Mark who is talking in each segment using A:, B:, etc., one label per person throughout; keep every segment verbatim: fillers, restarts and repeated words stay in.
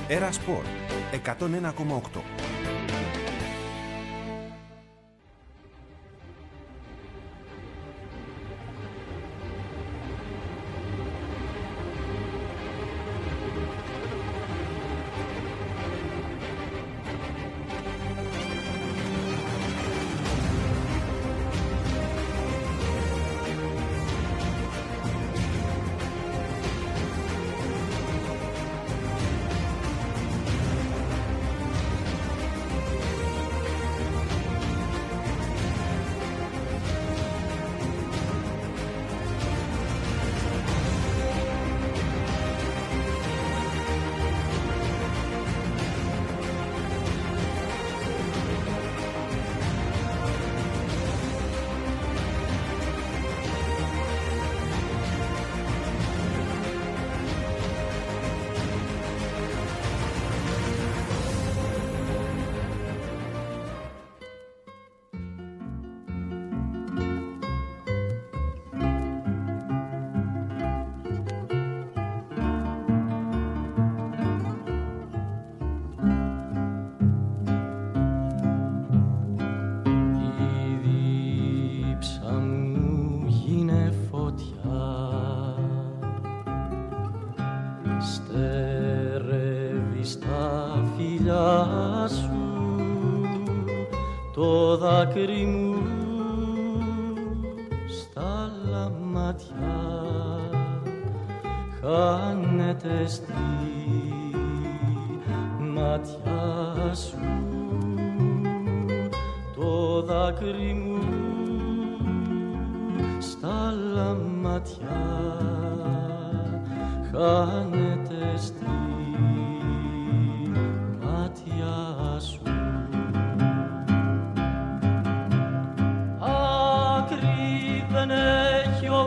A: Έρα Σπορ εκατόν ένα κόμμα οκτώ.
B: Δάκρυ μου στα λαμάτια χάνεται στη μάτια σου. Το δάκρυ μου στα λαμάτια χάνεται στη μάτια σου. Δεν έχει ο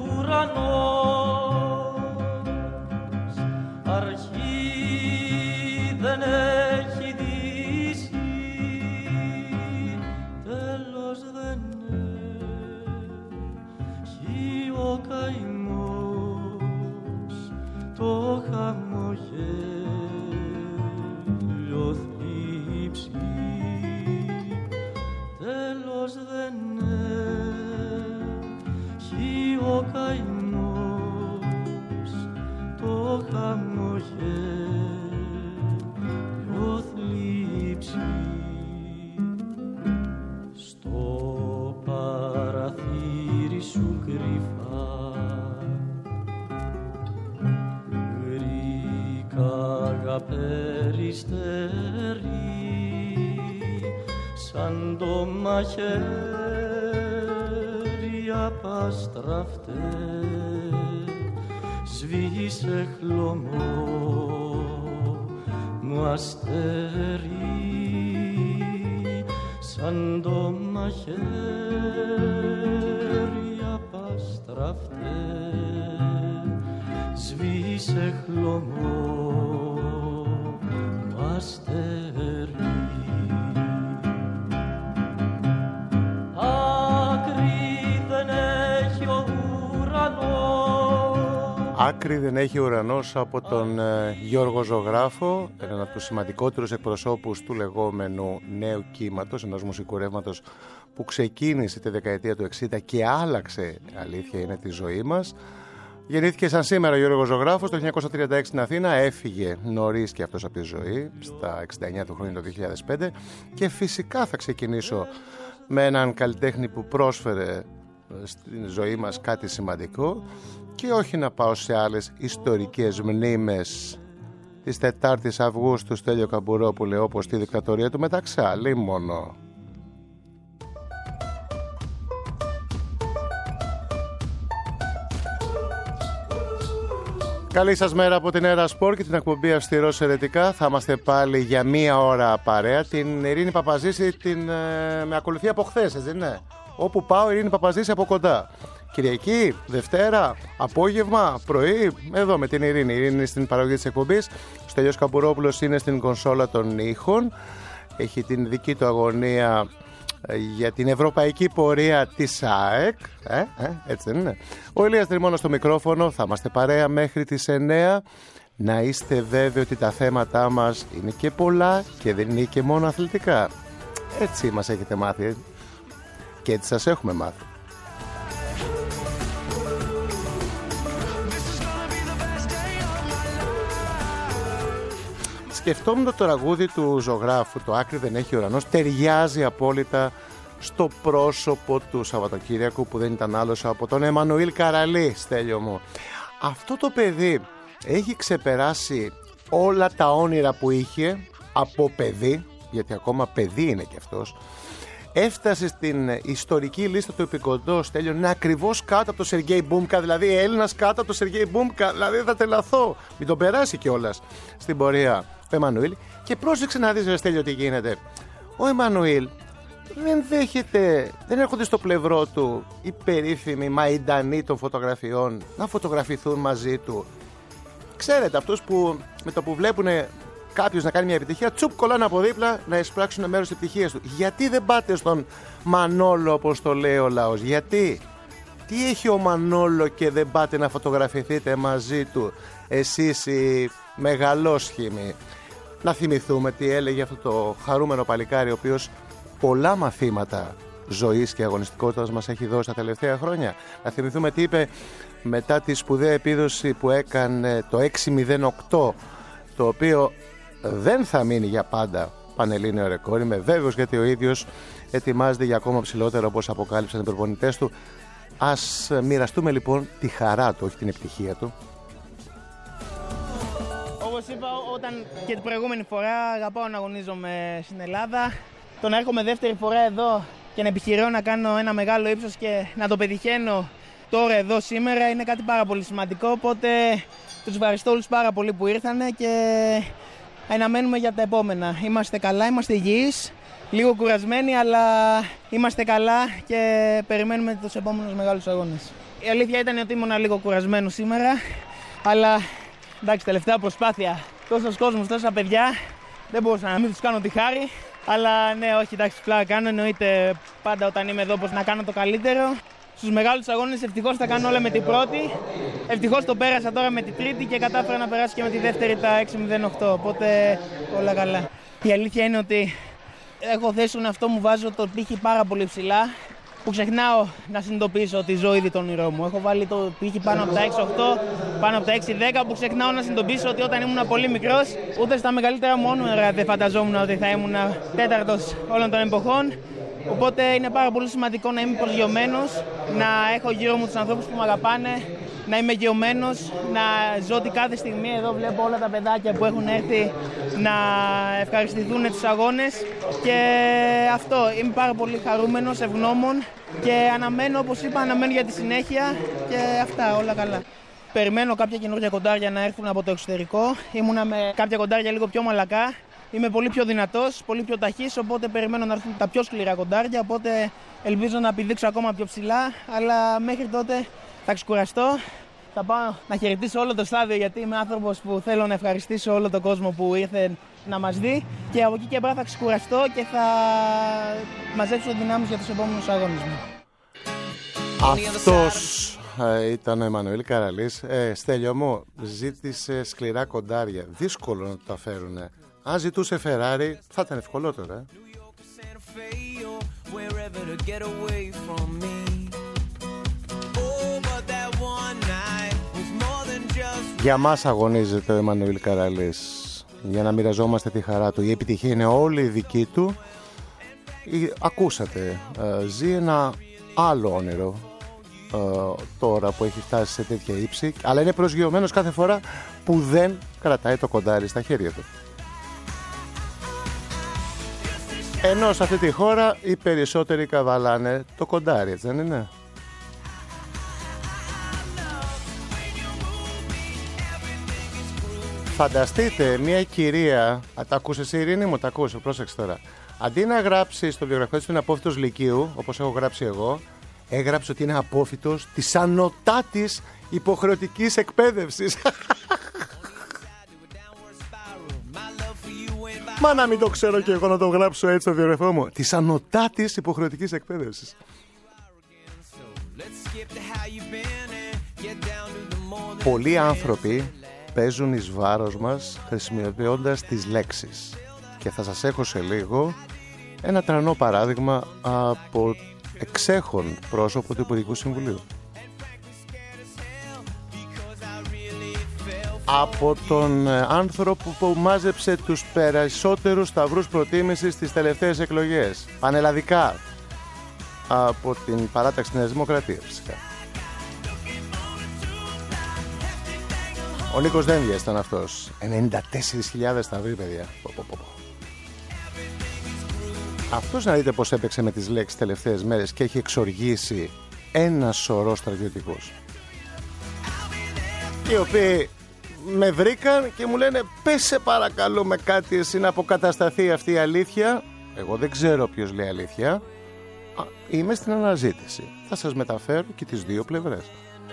B: ουρανός αρχή, δεν έχει δύση, τέλος δεν έχει ο καημός, το χαμογέλιο θλίψη, τέλος δεν ο καημός, το χαμογέλιο θλίψη. Στο παραθύρι σου κρυφά γρήκα περιστερεί σαν το μαχαίρι απαστραφτέ, σβήσε χλωμό μου αστέρι, σαν το μαχαίρι απαστραφτέ, σβήσε χλωμό μου αστέρι.
C: Άκρη δεν έχει ουρανός από τον ε, Γιώργο Ζωγράφο, έναν από τους σημαντικότερους εκπροσώπους του λεγόμενου νέου κύματος, ενός μουσικού ρεύματος που ξεκίνησε τη δεκαετία του εξήντα και άλλαξε, αλήθεια είναι, τη ζωή μας. Γεννήθηκε σαν σήμερα ο Γιώργος Ζωγράφος το χίλια εννιακόσια τριάντα έξι στην Αθήνα, έφυγε νωρίς και αυτός από τη ζωή, στα εξήντα εννιά του χρόνια το δύο χιλιάδες πέντε, και φυσικά θα ξεκινήσω με έναν καλλιτέχνη που πρόσφερε στην ζωή μας κάτι σημαντικό και όχι να πάω σε άλλες ιστορικές μνήμες της τετάρτης Αυγούστου Στέλιο Καμπουρόπουλε, όπως τη δικτατορία του Μεταξά, λίμωνο. Καλή σας μέρα από την Έρα Σπορ και την εκπομπή Αυστηρός Ερετικά. Θα είμαστε πάλι για μία ώρα παρέα. Την Ειρήνη Παπαζήση την, ε, με ακολουθεί από χθες, έτσι δεν είναι? Όπου πάω, Ειρήνη Παπαζήση από κοντά. Κυριακή, Δευτέρα, απόγευμα, πρωί, εδώ με την Ειρήνη. Η Ειρήνη είναι στην παραγωγή της εκπομπής. Ο Στέλιος Καμπουρόπουλος είναι στην κονσόλα των ήχων. Έχει την δική του αγωνία για την ευρωπαϊκή πορεία της ΑΕΚ. Ε, ε, έτσι δεν είναι? Ο Ηλίας Τριμώνος στο μικρόφωνο. Θα είμαστε παρέα μέχρι τις εννέα. να είστε βέβαιοι ότι τα θέματά μας είναι και πολλά και δεν είναι και μόνο αθλητικά. Έτσι μας έχετε μάθει και έτσι σας έχουμε μάθει. Σκεφτόμουν το τραγούδι του ζωγράφου, το «Άκρη δεν έχει ουρανός», ταιριάζει απόλυτα στο πρόσωπο του Σαββατοκύριακου, που δεν ήταν άλλος από τον Εμμανουήλ Καραλή, Στέλιο μου. Αυτό το παιδί έχει ξεπεράσει όλα τα όνειρα που είχε από παιδί, γιατί ακόμα παιδί είναι κι αυτός. Έφτασε στην ιστορική λίστα του Επικοντό, Στέλιο, είναι ακριβώς κάτω από το Σεργέι Μπούμκα, δηλαδή Έλληνας κάτω από το Σεργέι Μπούμκα, δηλαδή θα τελαθώ, μην τον περάσει κιόλας στην πορεία ο Εμμανουήλ. Και πρόσεξε να δεις, Στέλιο, τι γίνεται. Ο Εμμανουήλ δεν δέχεται, δεν έρχονται στο πλευρό του οι περίφημοι μαϊντανοί των φωτογραφιών να φωτογραφηθούν μαζί του. Ξέρετε, αυτούς που με το που βλέπουν κάποιος να κάνει μια επιτυχία, τσουπ, κολλάνε από δίπλα να εισπράξουν μέρος της επιτυχίας του. Γιατί δεν πάτε στον Μανόλο, όπως το λέει ο λαός? Γιατί? Τι έχει ο Μανόλο και δεν πάτε να φωτογραφηθείτε μαζί του, εσείς οι μεγαλόσχημοι? Να θυμηθούμε τι έλεγε αυτό το χαρούμενο παλικάρι, ο οποίος πολλά μαθήματα ζωής και αγωνιστικότητας μας έχει δώσει τα τελευταία χρόνια. Να θυμηθούμε τι είπε μετά τη σπουδαία επίδοση που έκανε το έξι μηδέν οκτώ, το οποίο δεν θα μείνει για πάντα πανελλήνιο ρεκόρ. Είμαι βέβαιος, γιατί ο ίδιος ετοιμάζεται για ακόμα ψηλότερο, όπως αποκάλυψαν οι προπονητές του. Ας μοιραστούμε λοιπόν τη χαρά του, όχι την επιτυχία του.
D: Όπως είπα, όταν και την προηγούμενη φορά αγαπάω να αγωνίζομαι στην Ελλάδα. Το να έρχομαι δεύτερη φορά εδώ και να επιχειρώ να κάνω ένα μεγάλο ύψος και να το πετυχαίνω τώρα εδώ σήμερα είναι κάτι πάρα πολύ σημαντικό. Οπότε τους ευχαριστώ όλους πάρα πολύ που ήρθανε και αναμένουμε για τα επόμενα. Είμαστε καλά, είμαστε υγιείς, λίγο κουρασμένοι, αλλά είμαστε καλά και περιμένουμε τους επόμενους μεγάλους αγώνες. Η αλήθεια ήταν ότι ήμουν λίγο κουρασμένο σήμερα, αλλά εντάξει, τελευταία προσπάθεια, τόσος κόσμος, τόσα παιδιά, δεν μπορούσα να μην τους κάνω τη χάρη. Αλλά ναι, όχι, εντάξει, πλάκα κάνω. Εννοείται πάντα όταν είμαι εδώ πως να κάνω το καλύτερο. Στους μεγάλους αγώνες ευτυχώς τα κάνω όλα με την πρώτη. Ευτυχώς το πέρασα τώρα με την τρίτη και κατάφερα να περάσω και με τη δεύτερη τα έξι μηδέν οκτώ. Οπότε όλα καλά. Η αλήθεια είναι ότι έχω θέσει τον εαυτό μου, βάζω το πύχη πάρα πολύ ψηλά, που ξεχνάω να συνειδητοποιήσω ότι ζω ήδη το όνειρό μου. Έχω βάλει το πύχη πάνω από τα έξι οκτώ, πάνω από τα έξι δέκα, που ξεχνάω να συνειδητοποιήσω ότι όταν ήμουν πολύ μικρός, ούτε στα μεγαλύτερα μου όνειρα δεν φανταζόμουν ότι θα ήμουν τέταρτος όλων των εποχών. Οπότε είναι πάρα πολύ σημαντικό να είμαι προσγειωμένος, να έχω γύρω μου τους ανθρώπους που με αγαπάνε, να είμαι γειωμένος, να ζω την κάθε στιγμή. Εδώ βλέπω όλα τα παιδάκια που έχουν έρθει να ευχαριστηθούν τους αγώνες και αυτό, είμαι πάρα πολύ χαρούμενος, ευγνώμων και αναμένω, όπως είπα, αναμένω για τη συνέχεια και αυτά, όλα καλά. Περιμένω κάποια καινούργια κοντάρια να έρθουν από το εξωτερικό. Ήμουνα με κάποια κοντάρια λίγο πιο μαλακά. Είμαι πολύ πιο δυνατός, πολύ πιο ταχύς, οπότε περιμένω να έρθουν τα πιο σκληρά κοντάρια, οπότε ελπίζω να πηδήξω ακόμα πιο ψηλά, αλλά μέχρι τότε θα ξεκουραστώ, θα πάω να χαιρετήσω όλο το στάδιο, γιατί είμαι άνθρωπος που θέλω να ευχαριστήσω όλο τον κόσμο που ήρθε να μας δει και από εκεί και πέρα θα ξεκουραστώ και θα μαζέψω δυνάμεις για τους επόμενους αγώνες μου.
C: Αυτός ήταν ο Εμμανουήλ Καραλής. Ε, Στέλιο μου, ζήτησε σκληρά κοντάρια, δύσκολο να τα φέρουνε. Αν ζητούσε Ferrari θα ήταν ευκολότερο, ε. Για μας αγωνίζεται ο Εμμανουήλ Καραλής, για να μοιραζόμαστε τη χαρά του. Η επιτυχία είναι όλη δική του. Ακούσατε, ζει ένα άλλο όνειρο τώρα που έχει φτάσει σε τέτοια ύψη, αλλά είναι προσγειωμένος κάθε φορά που δεν κρατάει το κοντάρι στα χέρια του. Ενώ σε αυτή τη χώρα οι περισσότεροι καβαλάνε το κοντάρι, έτσι δεν είναι? Φανταστείτε μια κυρία, α, τα ακούσες Ειρήνη μου, τα ακούσω, πρόσεξε τώρα. Αντί να γράψει στο βιογραφικό της ότι είναι απόφοιτος λυκείου, όπως έχω γράψει εγώ, έγραψε ότι είναι απόφοιτος της ανωτάτης υποχρεωτικής εκπαίδευσης. Μα να μην το ξέρω και εγώ να το γράψω έτσι στο βιογραφικό μου. Της ανωτάτης υποχρεωτικής εκπαίδευσης. Πολλοί άνθρωποι παίζουν εις βάρος μας χρησιμοποιώντας τις λέξεις. Και θα σας έχω σε λίγο ένα τρανό παράδειγμα από εξέχον πρόσωπο του Υπουργικού Συμβουλίου. Από τον άνθρωπο που μάζεψε τους περισσότερους σταυρούς προτίμησης στις τελευταίες εκλογές, πανελλαδικά, από την παράταξη της Νέας Δημοκρατίας φυσικά. Ο Νίκος Δένδιας ήταν αυτός. ενενήντα τέσσερις χιλιάδες σταυροί, παιδιά. Πο, πο, πο. Αυτός να δείτε πως έπαιξε με τις λέξεις τελευταίες μέρες και έχει εξοργήσει ένα σωρό στρατιωτικούς, οι οποίοι με βρήκαν και μου λένε πες σε παρακαλώ με κάτι εσύ να αποκατασταθεί αυτή η αλήθεια. Εγώ δεν ξέρω ποιος λέει αλήθεια. Α, είμαι στην αναζήτηση. Θα σας μεταφέρω και τις δύο πλευρές.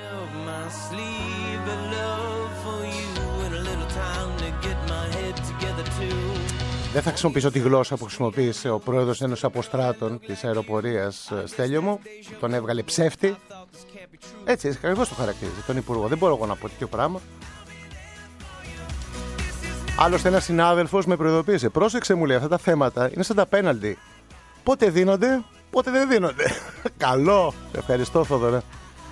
C: Δεν θα χρησιμοποιήσω τη γλώσσα που χρησιμοποίησε ο πρόεδρος ενός αποστράτων της αεροπορίας, Στέλιο μου, τον έβγαλε ψεύτη. Έτσι, έτσι ακριβώς το χαρακτηρίζει τον Υπουργό. Δεν μπορώ εγώ να πω τέτοιο πράγμα. Άλλωστε ένας συνάδελφος με προειδοποίησε. Πρόσεξε, μου λέει, αυτά τα θέματα είναι σαν τα πέναλτι. Πότε δίνονται, πότε δεν δίνονται. Καλό. Ευχαριστώ, Θόδωρα.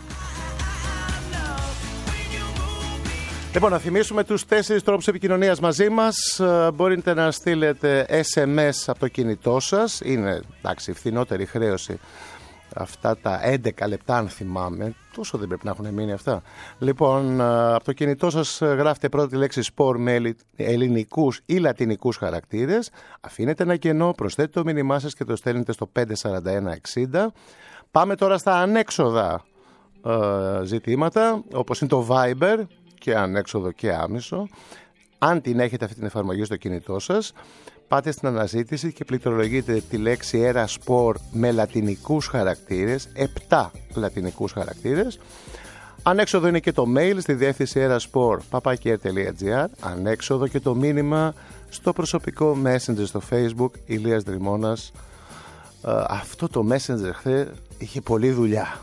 C: Λοιπόν, να θυμίσουμε τους τέσσερις τρόπους επικοινωνίας μαζί μας. Μπορείτε να στείλετε ες εμ ες από το κινητό σας. Είναι, εντάξει, φθηνότερη χρέωση. Αυτά τα έντεκα λεπτά, αν θυμάμαι. Τόσο δεν πρέπει να έχουν μείνει αυτά. Λοιπόν, από το κινητό σας γράφετε πρώτα τη λέξη σπορ με ελληνικούς ή λατινικούς χαρακτήρες. Αφήνετε ένα κενό, προσθέτετε το μήνυμά σας και το στέλνετε στο πέντε σαράντα ένα εξήντα. Πάμε τώρα στα ανέξοδα ε, ζητήματα, όπως είναι το Viber, και ανέξοδο και άμεσο. Αν την έχετε αυτή την εφαρμογή στο κινητό σας, πάτε στην αναζήτηση και πληκτρολογείτε τη λέξη Eraspor με λατινικούς χαρακτήρες, επτά λατινικούς χαρακτήρες. Ανέξοδο είναι και το mail στη διεύθυνση eraspor παπάκι αρ τελεία τζι άρ. Ανέξοδο και το μήνυμα στο προσωπικό Messenger στο Facebook, Ηλίας Δρυμώνας. Ε, αυτό το Messenger χθε είχε πολλή δουλειά.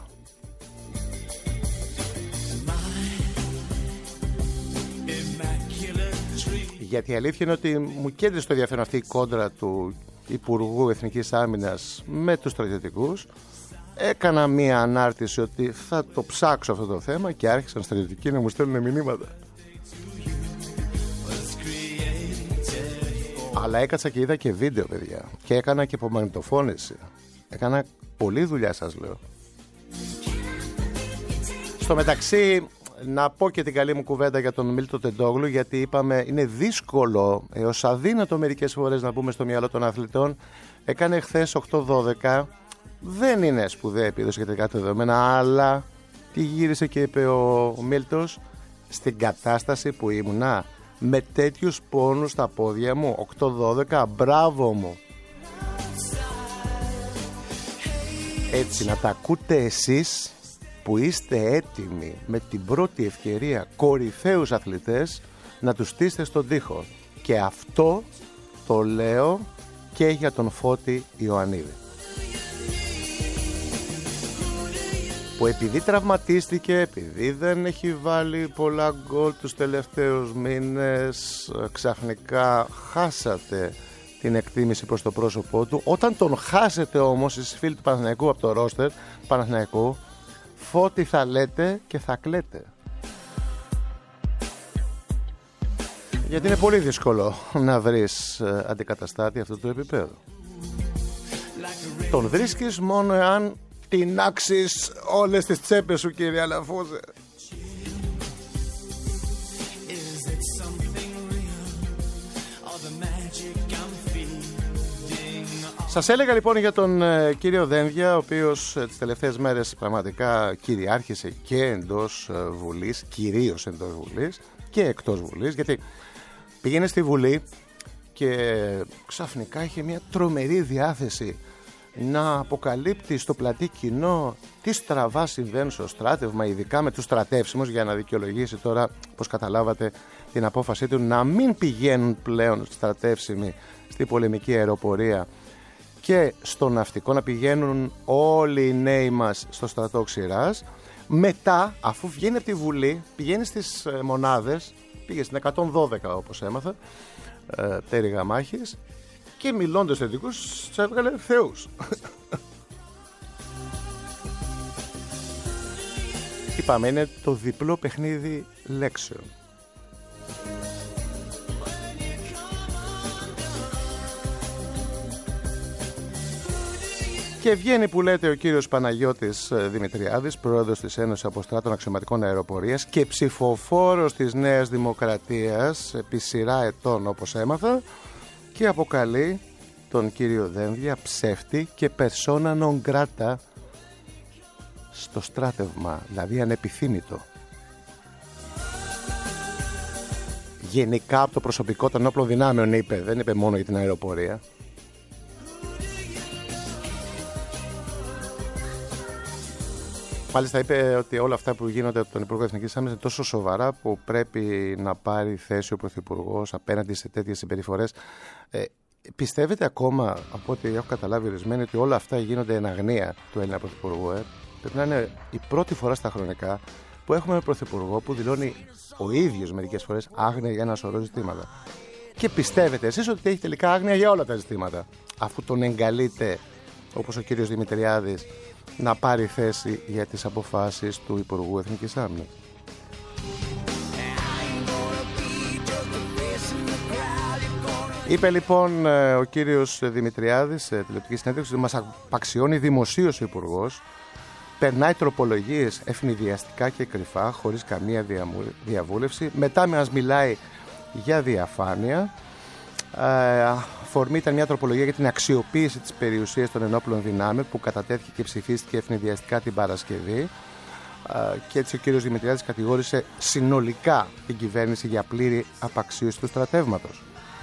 C: Γιατί η αλήθεια είναι ότι μου κέντρισε το ενδιαφέρον αυτή η κόντρα του Υπουργού Εθνικής Άμυνας με τους στρατιωτικούς. Έκανα μία ανάρτηση ότι θα το ψάξω αυτό το θέμα και άρχισαν στρατιωτικοί να μου στέλνουν μηνύματα. Αλλά έκατσα και είδα και βίντεο, παιδιά. Και έκανα και απομαγνητοφώνηση. Έκανα πολλή δουλειά, σας λέω. Στο μεταξύ, να πω και την καλή μου κουβέντα για τον Μίλτο Τεντόγλου, γιατί είπαμε είναι δύσκολο έως αδύνατο μερικές φορές να μπούμε στο μυαλό των αθλητών. Έκανε χθες οκτώ δώδεκα, δεν είναι σπουδαία επίδοση για τελικά τα δεδομένα, αλλά τι γύρισε και είπε ο Μίλτος, στην κατάσταση που ήμουνα με τέτοιους πόνους στα πόδια μου, οκτώ δώδεκα, μπράβο μου. Έτσι να τα ακούτε εσείς που είστε έτοιμοι με την πρώτη ευκαιρία κορυφαίους αθλητές να τους στήσετε στον τοίχο. Και αυτό το λέω και για τον Φώτη Ιωαννίδη, που επειδή τραυματίστηκε, επειδή δεν έχει βάλει πολλά γκολ τους τελευταίους μήνες, ξαφνικά χάσατε την εκτίμηση προς το πρόσωπό του. Όταν τον χάσετε όμως εσείς φίλοι του Παναθηναϊκού από το ρόστερ Παναθηναϊκού, Φώτη θα λέτε και θα κλαίτε. Γιατί είναι πολύ δύσκολο να βρεις αντικαταστάτη αυτού του επίπεδου. Τον βρίσκεις μόνο εάν τεινάξεις όλες τις τσέπες σου, κύριε Αλαφούζε. Σας έλεγα λοιπόν για τον ε, κύριο Δένδια, ο οποίος ε, τις τελευταίες μέρες πραγματικά κυριάρχησε και εντός ε, Βουλής, κυρίως εντός Βουλής και εκτός Βουλής, γιατί πήγαινε στη Βουλή και ξαφνικά είχε μια τρομερή διάθεση να αποκαλύπτει στο πλατή κοινό τι στραβά συμβαίνουν στο στράτευμα, ειδικά με τους στρατεύσιμους, για να δικαιολογήσει τώρα, όπως καταλάβατε, την απόφασή του να μην πηγαίνουν πλέον στρατεύσιμοι στη πολεμική αεροπορία και στο ναυτικό, να πηγαίνουν όλοι οι νέοι μας στο στρατό Ξηράς. Μετά, αφού βγαίνει από τη Βουλή, πηγαίνει στις μονάδες πήγε στην εκατόν δώδεκα όπως έμαθα, ε, πτέρυγα μάχης, και μιλώντας στους ειδικούς τους έβγαλε θεούς. Είπαμε, είναι το διπλό παιχνίδι λέξεων. Και βγαίνει που λέτε ο κύριος Παναγιώτης Δημητριάδης, πρόεδρος της Ένωσης Αποστράτων Αξιωματικών Αεροπορίας και ψηφοφόρος της Νέας Δημοκρατίας επί σειρά ετών όπως έμαθα, και αποκαλεί τον κύριο Δένδια ψεύτη και persona non grata στο στράτευμα, δηλαδή ανεπιθύμητο. Γενικά από το προσωπικό των όπλων δυνάμεων είπε, δεν είπε μόνο για την αεροπορία. Μάλιστα είπε ότι όλα αυτά που γίνονται από τον Υπουργό Εθνικής Άμυνας είναι τόσο σοβαρά που πρέπει να πάρει θέση ο Πρωθυπουργός απέναντι σε τέτοιες συμπεριφορές. Ε, πιστεύετε ακόμα, από ό,τι έχω καταλάβει ορισμένοι, ότι όλα αυτά γίνονται εν αγνία του Έλληνα Πρωθυπουργού? Ε? Πρέπει να είναι η πρώτη φορά στα χρονικά που έχουμε έναν Πρωθυπουργό που δηλώνει ο ίδιος μερικές φορές άγνοια για ένα σωρό ζητήματα. Και πιστεύετε εσείς ότι έχει τελικά άγνοια για όλα τα ζητήματα, αφού τον εγκαλείτε, όπως ο κύριος Δημητριάδης, να πάρει θέση για τις αποφάσεις του Υπουργού Εθνικής Άμυνας? Είπε λοιπόν ο κύριος Δημητριάδης σε τηλεοπτική συνέντευξη ότι μας απαξιώνει δημοσίως ο Υπουργός, περνάει τροπολογίες ευνηδιαστικά και κρυφά, χωρίς καμία διαβούλευση, μετά μας μιλάει για διαφάνεια. Αφορμή ήταν μια τροπολογία για την αξιοποίηση της περιουσίας των ενόπλων δυνάμεων που κατατέθηκε και ψηφίστηκε ευνηδιαστικά την Παρασκευή, και έτσι ο κύριος Δημητριάδης κατηγόρησε συνολικά την κυβέρνηση για πλήρη απαξίωση του στρατεύματος.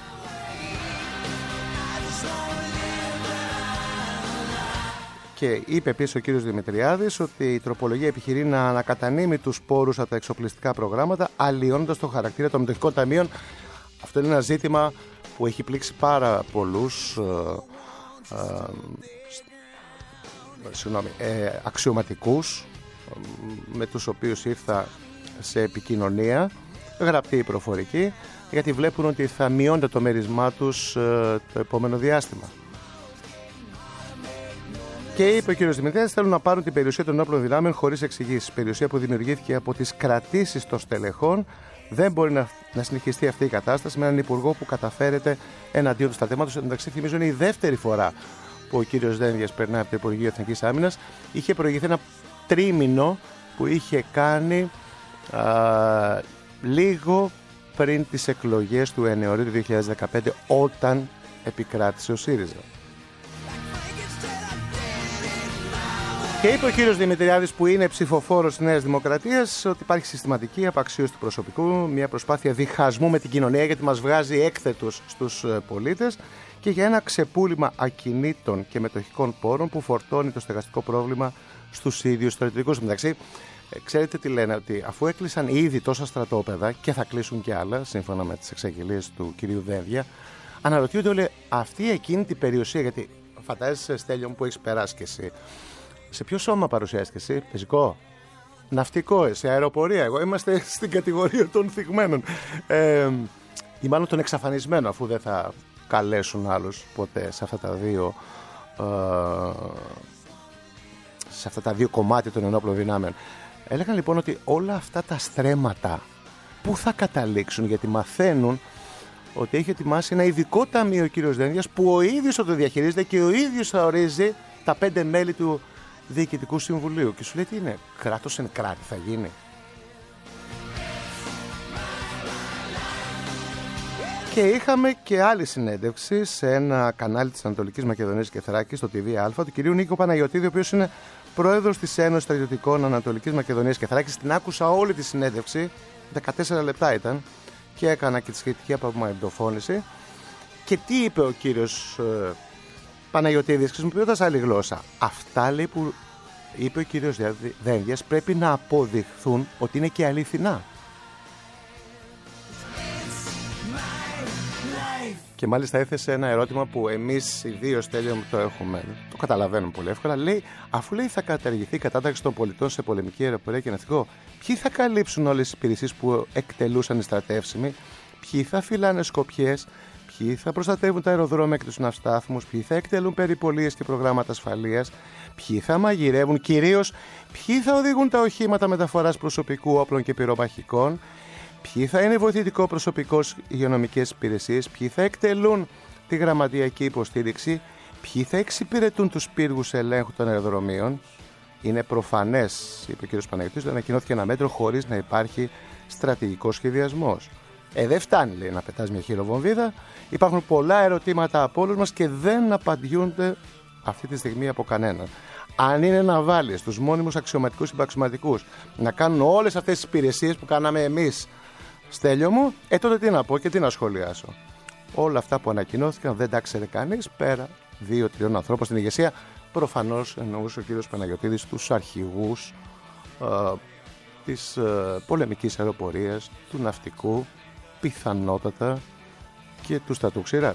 C: Και είπε επίσης ο κύριος Δημητριάδης ότι η τροπολογία επιχειρεί να ανακατανείμει τους πόρους από τα εξοπλιστικά προγράμματα, αλλοιώνοντας το χαρακτήρα των μετοχικών ταμείων. Αυτό είναι ένα ζήτημα που έχει πλήξει πάρα πολλούς ε, ε, συγγνώμη, ε, αξιωματικούς με τους οποίους ήρθα σε επικοινωνία, γραπτή ή προφορική, γιατί βλέπουν ότι θα μειώνεται το μέρισμά τους ε, το επόμενο διάστημα. Και είπε ο κ. Δημητριάδης, θέλουν να πάρουν την περιουσία των όπλων δυνάμεων χωρίς εξηγήσεις. Περιουσία που δημιουργήθηκε από τις κρατήσεις των στελεχών. Δεν μπορεί να, να συνεχιστεί αυτή η κατάσταση με έναν υπουργό που καταφέρεται εναντίον του στρατεύματος. Εντάξει, θυμίζω είναι η δεύτερη φορά που ο κ. Δένδιας περνάει από το Υπουργείο Εθνικής Άμυνας. Είχε προηγηθεί ένα τρίμηνο που είχε κάνει α, λίγο πριν τις εκλογές του Ιανουαρίου του δύο χιλιάδες δεκαπέντε, όταν επικράτησε ο ΣΥΡΙΖΑ. Και είπε ο κύριος Δημητριάδης, που είναι ψηφοφόρος της Νέας Δημοκρατίας, ότι υπάρχει συστηματική απαξίωση του προσωπικού, μια προσπάθεια διχασμού με την κοινωνία, γιατί μας βγάζει έκθετους στους πολίτες, και για ένα ξεπούλημα ακινήτων και μετοχικών πόρων που φορτώνει το στεγαστικό πρόβλημα στους ίδιους στρατιωτικούς. Μεταξύ, ξέρετε τι λένε, ότι αφού έκλεισαν ήδη τόσα στρατόπεδα και θα κλείσουν και άλλα, σύμφωνα με τις εξαγγελίες του κυρίου Δένδια, αναρωτιούνται όλοι αυτή εκείνη την περιουσία, γιατί φαντάζεσαι, Στέλιο μου, που έχεις περάσει κι εσύ. Σε ποιο σώμα παρουσιάστηκε εσύ? Πεζικό, ναυτικό, εσύ, αεροπορία? Εγώ είμαστε στην κατηγορία των θυγμένων, ε, ή μάλλον των εξαφανισμένων, αφού δεν θα καλέσουν άλλους ποτέ σε αυτά τα δύο ε, σε αυτά τα δύο κομμάτια των ενόπλων δυνάμεων. Έλεγαν λοιπόν ότι όλα αυτά τα στρέμματα πού θα καταλήξουν, γιατί μαθαίνουν ότι έχει ετοιμάσει ένα ειδικό ταμείο ο κύριος Δένδιας, που ο ίδιος θα το διαχειρίζεται και ο ίδιος θα ορίζει τα πέντε μέλη του Διοικητικού Συμβουλίου. Και σου λέει τι είναι, κράτος εν κράτη θα γίνει. Και είχαμε και άλλη συνέντευξη σε ένα κανάλι της Ανατολικής Μακεδονίας και Θράκης, στο τι βι Α, του κυρίου Νίκο Παναγιωτίδη, ο οποίος είναι πρόεδρος της Ένωσης Στρατιωτικών Ανατολικής Μακεδονίας και Θράκης. Την άκουσα όλη τη συνέντευξη, δεκατέσσερα λεπτά ήταν, και έκανα και τη σχετική απομαγνητοφώνηση. Και τι είπε ο κύριος ε, Παναγιωτίδης, χρησιμοποιώντας άλλη γλώσσα? Αυτά, λέει, που είπε ο κύριος Δένδιας πρέπει να αποδειχθούν ότι είναι και αληθινά. Και μάλιστα έθεσε ένα ερώτημα που εμείς οι δύο, Στέλιο, το έχουμε, το καταλαβαίνουμε πολύ εύκολα. Λέει, αφού λέει θα καταργηθεί η κατάταξη των πολιτών σε πολεμική αεροπορία και ναυτικό, ποιοι θα καλύψουν όλες τις υπηρεσίες που εκτελούσαν οι στρατεύσιμοι, ποιοι θα φυλάνε σκοπιές, ποιοι θα προστατεύουν τα αεροδρόμια και τους ναυστάθμους, ποιοι θα εκτελούν περιπολίες και προγράμματα ασφαλείας, ποιοι θα μαγειρεύουν, κυρίως ποιοι θα οδηγούν τα οχήματα μεταφοράς προσωπικού, όπλων και πυρομαχικών, ποιοι θα είναι βοηθητικό προσωπικό υγειονομικές υπηρεσίες, ποιοι θα εκτελούν τη γραμματιακή υποστήριξη, ποιοι θα εξυπηρετούν τους πύργους ελέγχου των αεροδρομίων. Είναι προφανές, είπε ο κ. Παναγιώτης, ότι ανακοινώθηκε ένα μέτρο χωρίς να υπάρχει στρατηγικός σχεδιασμός. Ε, δεν φτάνει, λέει, να πετάς μια χειροβομβίδα. Υπάρχουν πολλά ερωτήματα από όλους μας και δεν απαντιούνται αυτή τη στιγμή από κανέναν. Αν είναι να βάλεις τους μόνιμους αξιωματικούς συμπαξιωματικούς να κάνουν όλες αυτές τις υπηρεσίες που κάναμε εμείς, Στέλιο μου, ε τότε τι να πω και τι να σχολιάσω. Όλα αυτά που ανακοινώθηκαν δεν τα ξέρει κανείς πέρα δύο-τριών ανθρώπων στην ηγεσία. Προφανώς εννοούσε ο κύριος Παναγιωτίδης τους αρχηγούς ε, της ε, πολεμικής αεροπορίας, του ναυτικού, πιθανότατα και του στρατού ξηράς.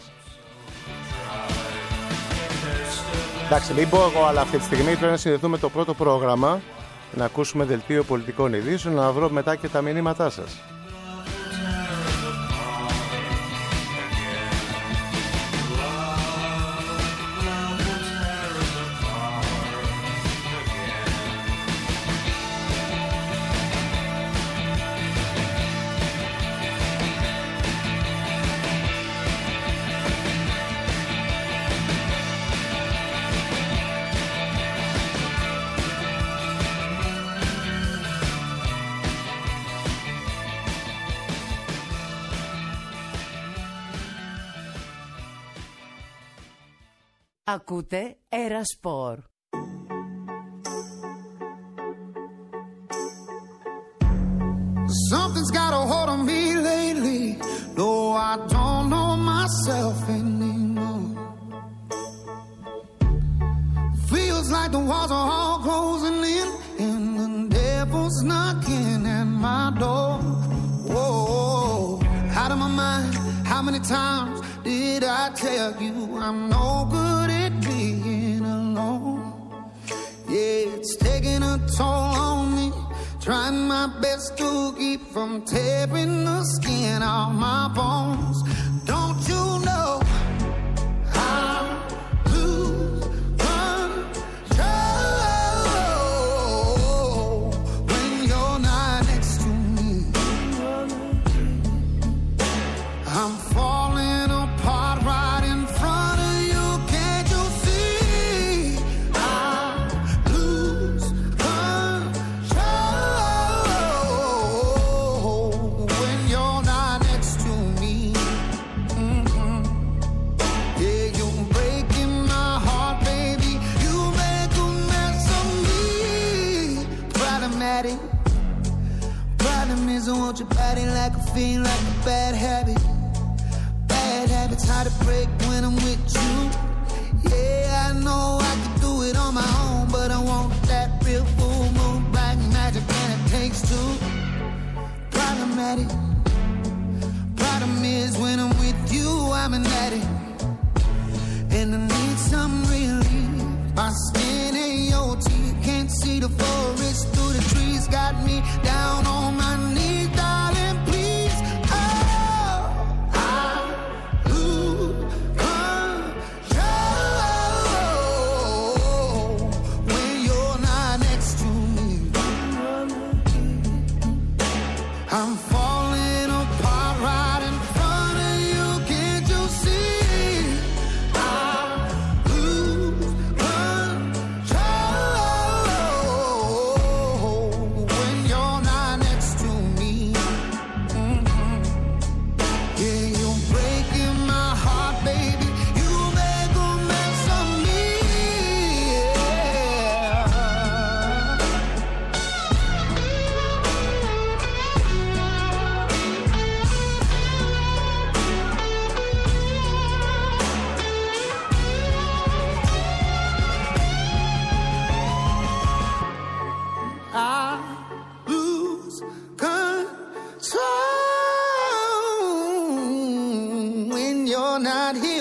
C: Εντάξει, μην πω εγώ, αλλά αυτή τη στιγμή πρέπει να συνδεθούμε το πρώτο πρόγραμμα, να ακούσουμε δελτίο πολιτικών ειδήσεων, να βρω μετά και τα μηνύματά σας.
E: Ακούτε Ερασπορ.
F: Something's got a hold on me lately. No, I don't know myself anymore. Feels like the walls are all closing in and the devil's knocking at my door. Whoa, out of my mind. How many times did I tell you I'm no good at being alone? Yeah, it's taking a toll on me. Trying my best to keep from tearing the skin off my bones. Don't you know I lose control when you're not next to me? I'm falling apart right in front of you. Can't you see? I lose control when you're not next to me. Mm-hmm. Yeah, you're breaking my heart, baby. You make a mess of me. Problematic. Problem is I want your body like a feel like a bad habit. Bad habits hard to break when I'm with you. Yeah, I know I can do it on my own, but I want that real full moon black magic, and it takes two. Problematic. Problem is when I'm with you, I'm an addict, and I need some relief. My skin ain't your teeth, can't see the forest through the trees. Got me down on my knees, darling, please. Oh, I lose control when you're not next to me. I'm falling apart right in front of you. Can't you see?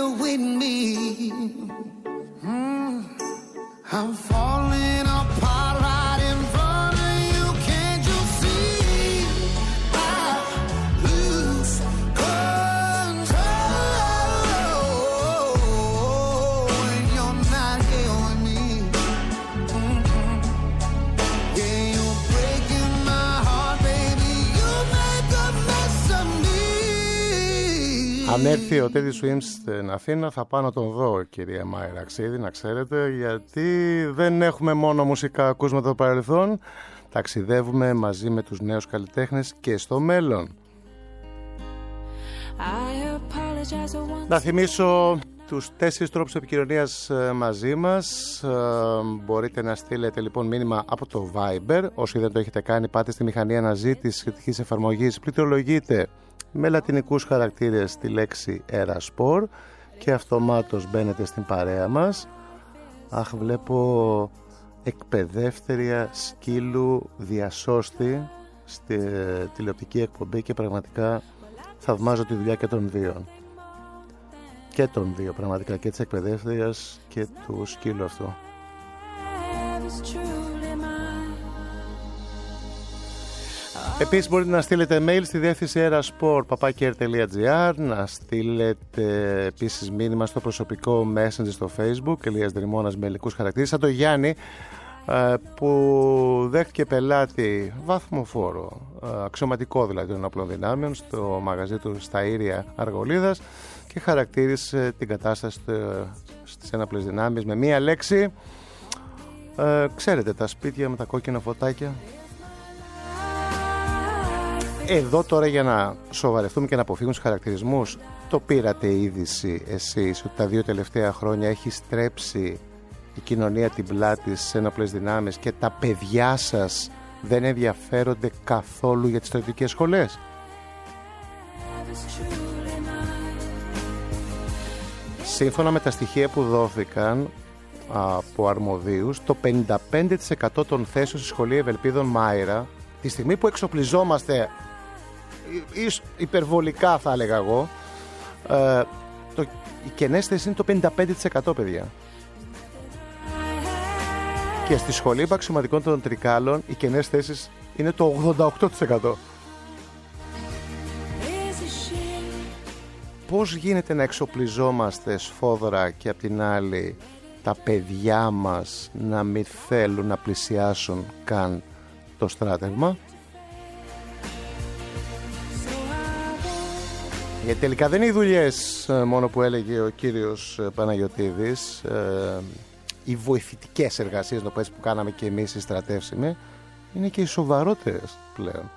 F: here with me. Mm. I'm falling apart right in front of you. Can't you see? I lose control when you're not here with me. Mm-hmm. Yeah, you're breaking my heart, baby. You make a mess of me.
C: Αν έρθει ο Teddy Swims στην Αθήνα θα πάω να τον δω, κυρία Μάιρα Αξίδη, να ξέρετε, γιατί δεν έχουμε μόνο μουσικά ακούσματα του παρελθόν, ταξιδεύουμε μαζί με τους νέους καλλιτέχνες και στο μέλλον. Να θυμίσω τους τέσσερις τρόπους επικοινωνίας μαζί μας. Μπορείτε να στείλετε λοιπόν μήνυμα από το Viber. Όσοι δεν το έχετε κάνει, πάτε στη μηχανή αναζήτησης σχετικής εφαρμογής, πληκτρολογείτε με λατινικούς χαρακτήρες τη λέξη Eraspor και αυτομάτως μπαίνετε στην παρέα μας. Αχ, βλέπω εκπαιδεύτερια σκύλου διασώστη στη τηλεοπτική εκπομπή και πραγματικά θαυμάζω τη δουλειά και των δύο. Και των δύο πραγματικά, και της εκπαιδεύτριας και του σκύλου αυτού. Επίσης μπορείτε να στείλετε mail στη διεύθυνση eraspor παπάκι r τελεία gr, να στείλετε επίσης μήνυμα στο προσωπικό messenger στο Facebook Ηλίας Δρυμώνας με ελληνικούς χαρακτήρες, σαν το Γιάννη που δέχτηκε πελάτη βαθμοφόρο, αξιωματικό δηλαδή των ενόπλων δυνάμεων, στο μαγαζί του στα Ήρια Αργολίδας και χαρακτήρισε την κατάσταση στις ένοπλες δυνάμεις με μία λέξη. Ε, ξέρετε, τα σπίτια με τα κόκκινα φωτάκια. Εδώ τώρα, για να σοβαρευτούμε και να αποφύγουμε τους χαρακτηρισμούς, το πήρατε είδηση εσείς ότι τα δύο τελευταία χρόνια έχει στρέψει η κοινωνία την πλάτη στις ένοπλες δυνάμεις και τα παιδιά σας δεν ενδιαφέρονται καθόλου για τις στρατιωτικές σχολές? Σύμφωνα με τα στοιχεία που δόθηκαν από αρμοδίους, το πενήντα πέντε τοις εκατό των θέσεων στη σχολή Ευελπίδων Μάιρα, τη στιγμή που εξοπλιζόμαστε υπερβολικά θα έλεγα εγώ, ε, το, οι κενές θέσεις είναι το πενήντα πέντε τοις εκατό, παιδιά. Και στη σχολή επαξιωματικών των Τρικάλων οι κενές θέσεις είναι το ογδόντα οκτώ τοις εκατό. Πώς γίνεται να εξοπλιζόμαστε σφόδρα και απ' την άλλη τα παιδιά μας να μην θέλουν να πλησιάσουν καν το στράτευμα? Γιατί τελικά δεν είναι οι δουλειές μόνο που έλεγε ο κύριος Παναγιωτίδης, ε, οι βοηθητικές εργασίες που κάναμε και εμείς οι στρατεύσιμοι, είναι και οι σοβαρότερες πλέον.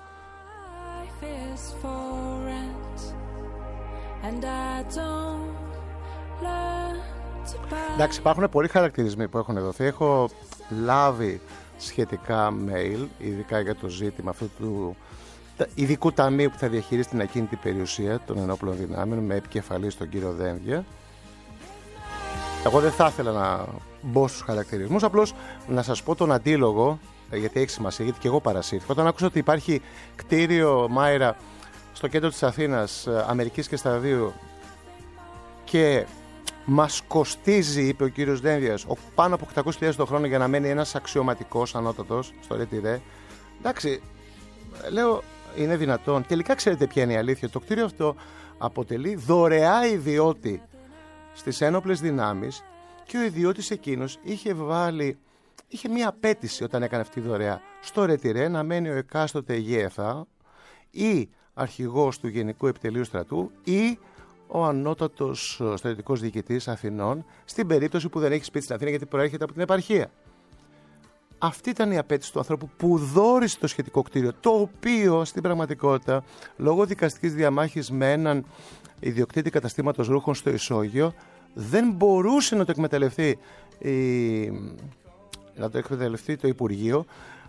C: Εντάξει, υπάρχουν πολλοί χαρακτηρισμοί που έχουν δοθεί. Έχω λάβει σχετικά mail, ειδικά για το ζήτημα αυτού του ειδικού ταμείου που θα διαχειρίσει την ακίνητη περιουσία των ενόπλων δυνάμεων, με επικεφαλή στον κύριο Δένδια. Εγώ δεν θα ήθελα να μπω στους χαρακτηρισμούς, απλώς να σας πω τον αντίλογο, γιατί έχει σημασία, γιατί και εγώ παρασύρθηκα. Όταν άκουσα ότι υπάρχει κτίριο Μάιρα στο κέντρο της Αθήνας, Αμερικής και Σταδίου, και μας κοστίζει, είπε ο κύριος Δένδιας, πάνω από οκτακόσιες χιλιάδες το χρόνο για να μένει ένας αξιωματικός ανώτατος στο Ρετιρέ. Εντάξει, λέω, είναι δυνατόν? Τελικά ξέρετε ποια είναι η αλήθεια? Το κτίριο αυτό αποτελεί δωρεά ιδιώτη στις ένοπλες δυνάμεις και ο ιδιώτης εκείνος είχε βάλει, είχε μία απέτηση όταν έκανε αυτή τη δωρεά στο Ρετιρέ, να μένει ο εκάστοτε γέφα ή αρχηγός του Γενικού Επιτελείου Στρατού ή ο ανώτατος στρατιωτικός διοικητής Αθηνών, στην περίπτωση που δεν έχει σπίτι στην Αθήνα γιατί προέρχεται από την επαρχία. Αυτή ήταν η απέτηση του ανθρώπου που δώρισε το σχετικό κτίριο, το οποίο στην πραγματικότητα, λόγω δικαστικής διαμάχης με έναν ιδιοκτήτη καταστήματος ρούχων στο Ισόγειο, δεν μπορούσε να το εκμεταλλευτεί, η... να το εκμεταλλευτεί το Υπουργείο,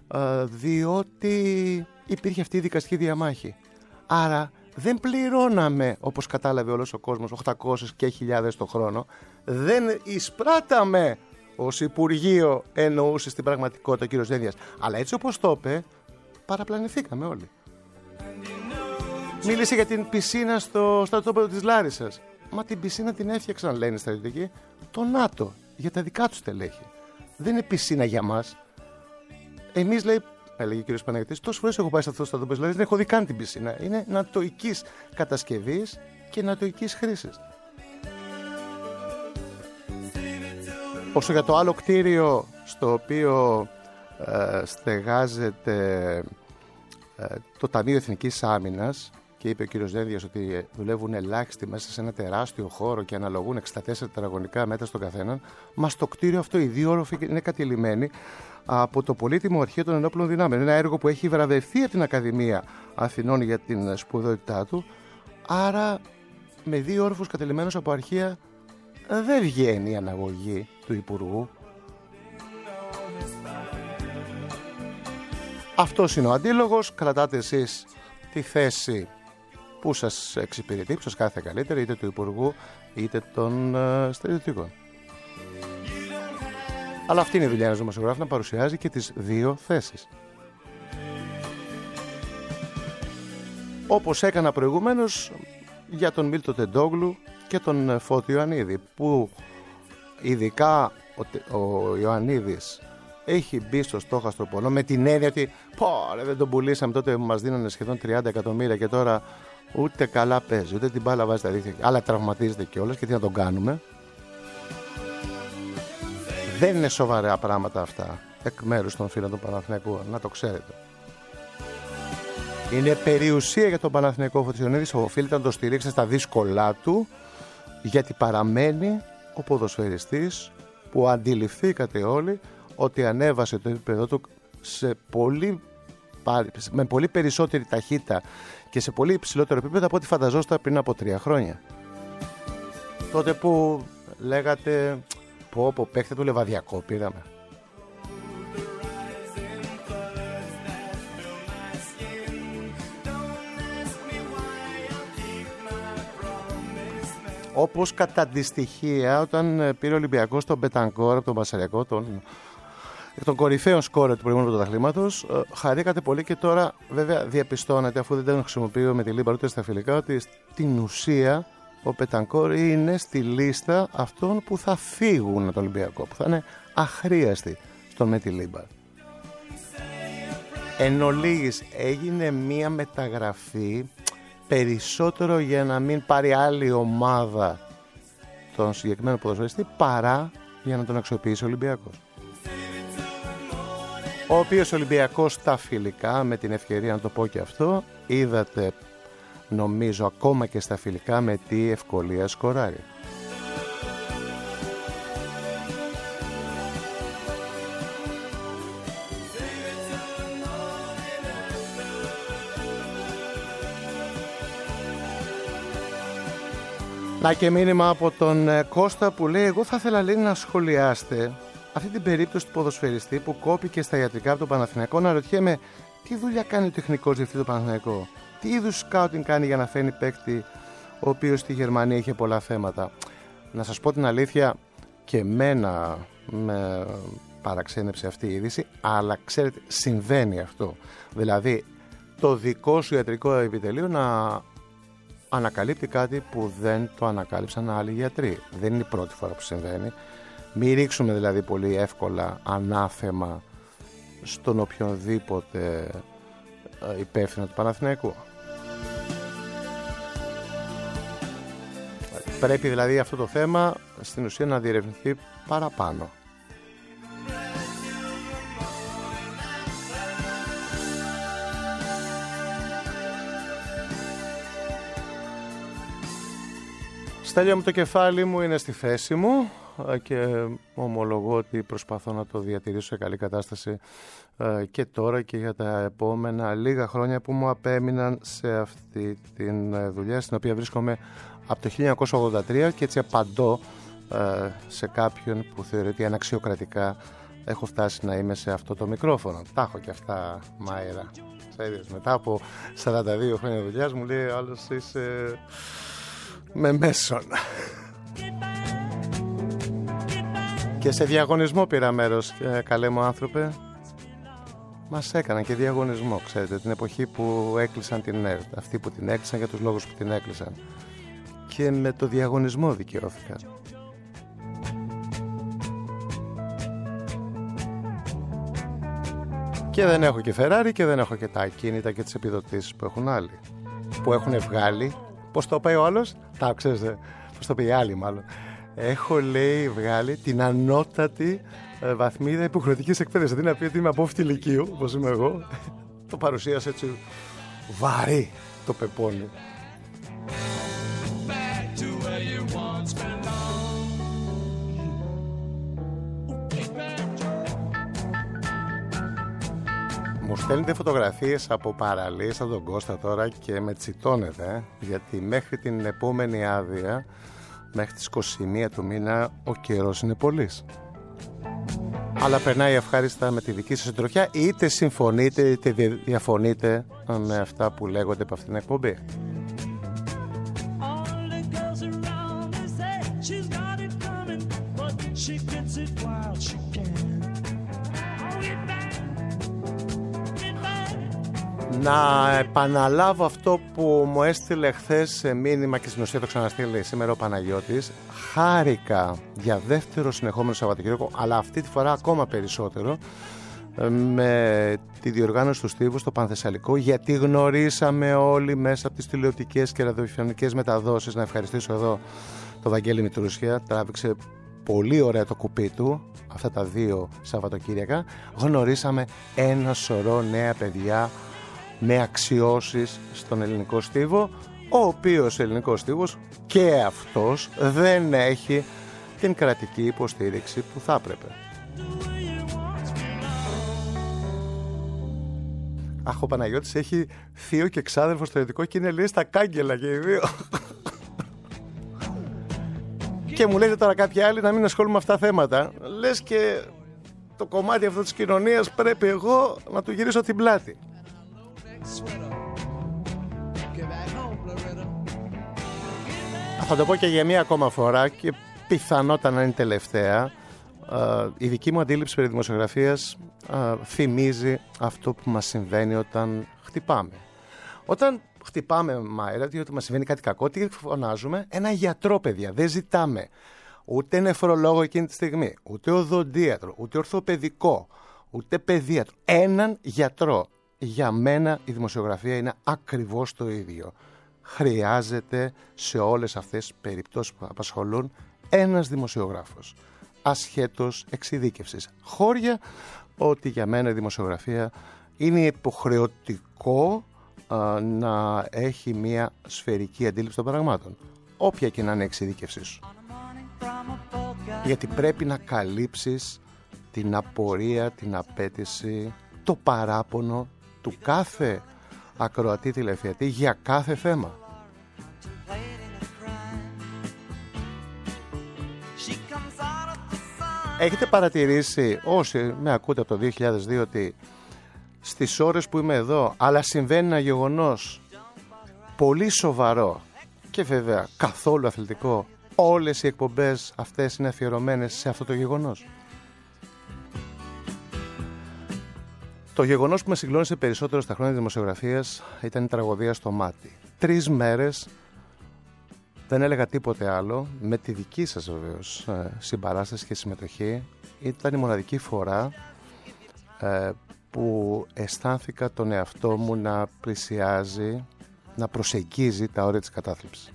C: διότι υπήρχε αυτή η δικαστική διαμάχη. Άρα δεν πληρώναμε, όπως κατάλαβε όλος ο κόσμος, οκτακόσιες και χιλιάδες το χρόνο. Δεν εισπράταμε ως Υπουργείο, εννοούσε στην πραγματικότητα ο κύριος Δένδιας. Αλλά έτσι όπως το είπε, παραπλανηθήκαμε όλοι. Μίλησε για την πισίνα στο στρατόπεδο της Λάρισσας. Μα την πισίνα την έφτιαξαν, λένε οι στρατιωτικοί, το ΝΑΤΟ για τα δικά του στελέχη. Δεν είναι πισίνα για μας. Εμείς, λέει, έλεγε ο κ. Παναγιώτης, τόσες φορές έχω πάει σε αυτό το στρατόπεδο, δηλαδή δεν έχω δει καν την πισίνα. Είναι νατοικής κατασκευής και νατοικής χρήσης. Όσο για το άλλο κτίριο στο οποίο ε, στεγάζεται ε, το Ταμείο Εθνικής Άμυνας, και είπε ο κύριος Δένδιας ότι δουλεύουν ελάχιστοι μέσα σε ένα τεράστιο χώρο και αναλογούν εξήντα τέσσερα τετραγωνικά μέτρα στον καθέναν, μα στο κτίριο αυτό οι δύο όροφοι είναι κατηλημμένοι από το πολύτιμο Αρχείο των Ενόπλων Δυνάμεων. Ένα έργο που έχει βραβευτεί από την Ακαδημία Αθηνών για την σπουδαιότητά του. Άρα, με δύο όροφους κατελημμένους από αρχεία, δεν βγαίνει η αναγωγή του Υπουργού. Αυτός είναι ο αντίλογος. Κρατάτε εσείς τη θέση που σας εξυπηρετεί, που σας κάθε καλύτερη, είτε του Υπουργού είτε των uh, στρατιωτικών. Αλλά αυτή είναι η δουλειά ενός δημοσιογράφου, να παρουσιάζει και τις δύο θέσεις. Όπως έκανα προηγουμένως για τον Μίλτο Τεντόγλου και τον Φώτη Ιωαννίδη, που ειδικά ο, ο Ιωαννίδης έχει μπει στο στόχαστρο πόνο με την έννοια ότι πω, ρε, δεν τον πουλήσαμε τότε που μας δίνανε σχεδόν τριάντα εκατομμύρια και τώρα ούτε καλά παίζει, ούτε την μπάλα βάζει στα δίχτυα, αλλά τραυματίζεται κιόλας και τι να τον κάνουμε. Δεν είναι σοβαρά πράγματα αυτά εκ μέρους των φίλων του Παναθηναϊκού, να το ξέρετε. Είναι περιουσία για τον Παναθηναϊκό. Φώτης Ιωαννίδης οφείλεται να το στηρίξει στα δύσκολά του, γιατί παραμένει ο ποδοσφαιριστής που αντιληφθήκατε όλοι ότι ανέβασε το επίπεδο του σε πολύ, με πολύ περισσότερη ταχύτητα και σε πολύ υψηλότερο επίπεδο από ό,τι φανταζόσασταν πριν από τρία χρόνια. Τότε που λέγατε πω πω παίχτε του Λεβαδιακό πήραμε. Όπως κατά τη στοιχεία όταν πήρε ο Ολυμπιακός τον Μπετανκόρ από τον Πασαριακό, τον, τον κορυφαίο σκόρερ του προηγούμενου πρωταθλήματος, χαρήκατε πολύ και τώρα βέβαια διαπιστώνεται, αφού δεν τον χρησιμοποιώ με τη Λίμπα ούτε στα φιλικά, ότι στην ουσία ο Μπετανκόρ είναι στη λίστα αυτών που θα φύγουν από το Ολυμπιακό, που θα είναι αχρίαστοι στον με τη Λίμπα. Εν ολίγης έγινε μία μεταγραφή περισσότερο για να μην πάρει άλλη ομάδα τον συγκεκριμένο ποδοσφαιριστή παρά για να τον αξιοποιήσει ο Ολυμπιακός, ο οποίος Ολυμπιακός στα φιλικά, με την ευκαιρία να το πω και αυτό, είδατε νομίζω ακόμα και στα φιλικά με τι ευκολία σκοράρει. Να και μήνυμα από τον Κώστα που λέει: εγώ θα ήθελα, λέει, να σχολιάσετε αυτή την περίπτωση του ποδοσφαιριστή που κόπηκε στα ιατρικά από τον Παναθηναϊκό. Να ρωτιέμαι τι δουλειά κάνει ο τεχνικός διευθυντής του Παναθηναϊκού, τι είδους σκάουτινγκ κάνει για να φέρνει παίκτη ο οποίος στη Γερμανία είχε πολλά θέματα. Να σας πω την αλήθεια, και εμένα με παραξένεψε αυτή η είδηση, αλλά ξέρετε, συμβαίνει αυτό. Δηλαδή το δικό σου ιατρικό επιτελείο να ανακαλύπτει κάτι που δεν το ανακάλυψαν άλλοι γιατροί. Δεν είναι η πρώτη φορά που συμβαίνει. Μην ρίξουμε δηλαδή πολύ εύκολα ανάθεμα στον οποιονδήποτε υπεύθυνο του Παναθηναϊκού. Πρέπει δηλαδή αυτό το θέμα στην ουσία να διερευνηθεί παραπάνω. Στέλιο μου, το κεφάλι μου είναι στη θέση μου και ομολογώ ότι προσπαθώ να το διατηρήσω σε καλή κατάσταση και τώρα και για τα επόμενα λίγα χρόνια που μου απέμειναν σε αυτή τη δουλειά, στην οποία βρίσκομαι από το χίλια εννιακόσια ογδόντα τρία, και έτσι απαντώ σε κάποιον που θεωρεί ότι αναξιοκρατικά έχω φτάσει να είμαι σε αυτό το μικρόφωνο. Τα έχω και αυτά, Μάιρα. Μετά από σαράντα δύο χρόνια δουλειάς μου λέει άλλος είσαι με μέσον. Και σε διαγωνισμό πήρα μέρος, καλέ μου άνθρωπε. Μας έκαναν και διαγωνισμό, ξέρετε, την εποχή που έκλεισαν την ΕΡΤ. Αυτοί που την έκλεισαν για τους λόγους που την έκλεισαν. και με το διαγωνισμό δικαιώθηκα. Και δεν έχω και Ferrari και δεν έχω και τα ακίνητα και τις επιδοτήσεις που έχουν άλλοι. Που έχουν βγάλει, πώς το πάει ο άλλος, τα άκουσες, πώς το πει οι άλλοι μάλλον. Έχω, λέει, βγάλει την ανώτατη ε, βαθμίδα υποχρεωτικής εκπαίδευσης. Δηλαδή να πει ότι είμαι απόφοιτη λυκείου, όπως είμαι εγώ. Το παρουσίασε έτσι βαρύ το πεπόνι. Μου στέλνετε φωτογραφίες από παραλίες σαν τον Κώστα τώρα και με τσιτώνετε, γιατί μέχρι την επόμενη άδεια, μέχρι τις είκοσι μία του μήνα, ο καιρός είναι πολύς. Αλλά περνάει ευχάριστα με τη δική σας συντροφιά, είτε συμφωνείτε είτε διαφωνείτε με αυτά που λέγονται από αυτήν την εκπομπή. Να επαναλάβω αυτό που μου έστειλε χθες σε μήνυμα και στην ουσία το ξαναστείλει σήμερα ο Παναγιώτης. Χάρηκα για δεύτερο συνεχόμενο Σαββατοκύριακο, αλλά αυτή τη φορά ακόμα περισσότερο, με τη διοργάνωση του Στίβου στο Πανθεσσαλικό, γιατί γνωρίσαμε όλοι μέσα από τις τηλεοπτικές και ραδιοφωνικές μεταδόσεις. Να ευχαριστήσω εδώ το Βαγγέλη Μητρούσια, τράβηξε πολύ ωραία το κουπί του αυτά τα δύο Σαββατοκύριακα. Γνωρίσαμε ένα σωρό νέα παιδιά με αξιώσεις στον ελληνικό στίβο, ο οποίος ελληνικός στίβος και αυτός δεν έχει την κρατική υποστήριξη που θα έπρεπε. Αχ, ο Παναγιώτης έχει θείο και ξάδελφο στο ιδιωτικό και είναι, λέει, στα κάγκελα και οι δύο. Και μου λέτε τώρα κάποιοι άλλοι να μην ασχολούμαι με αυτά τα θέματα. Λες και το κομμάτι αυτό της κοινωνίας πρέπει εγώ να του γυρίσω την πλάτη. Θα το πω και για μία ακόμα φορά και πιθανότατα να είναι τελευταία. Η δική μου αντίληψη περί δημοσιογραφίας θυμίζει αυτό που μας συμβαίνει όταν χτυπάμε. Όταν χτυπάμε μάιρα, διότι μας συμβαίνει κάτι κακό, τι φωνάζουμε? Ένα γιατρό, παιδιά. Δεν ζητάμε ούτε νεφρολόγο εκείνη τη στιγμή, ούτε οδοντίατρο, ούτε ορθοπαιδικό, ούτε παιδίατρο. Έναν γιατρό. Για μένα η δημοσιογραφία είναι ακριβώς το ίδιο. Χρειάζεται σε όλες αυτές τις περιπτώσεις που απασχολούν ένας δημοσιογράφος, ασχέτως εξειδίκευσης. Χώρια ότι για μένα η δημοσιογραφία είναι υποχρεωτικό α, να έχει μια σφαιρική αντίληψη των πραγμάτων, όποια και να είναι εξειδίκευσή σου. Γιατί πρέπει να καλύψεις την απορία, την απέτηση, το παράπονο του κάθε ακροατή τηλεθεατή για κάθε θέμα. Έχετε παρατηρήσει όσοι με ακούτε από το δύο χιλιάδες δύο ότι στις ώρες που είμαι εδώ, αλλά συμβαίνει ένα γεγονός πολύ σοβαρό και βέβαια καθόλου αθλητικό, όλες οι εκπομπές αυτές είναι αφιερωμένες σε αυτό το γεγονός? Το γεγονός που με συγκλώνησε περισσότερο στα χρόνια της δημοσιογραφίας ήταν η τραγωδία στο Μάτι. Τρεις μέρες δεν έλεγα τίποτε άλλο, με τη δική σας βεβαίως συμπαράσταση και συμμετοχή. Ήταν η μοναδική φορά ε, που αισθάνθηκα τον εαυτό μου να πλησιάζει, να προσεγγίζει τα όρια της κατάθλιψης.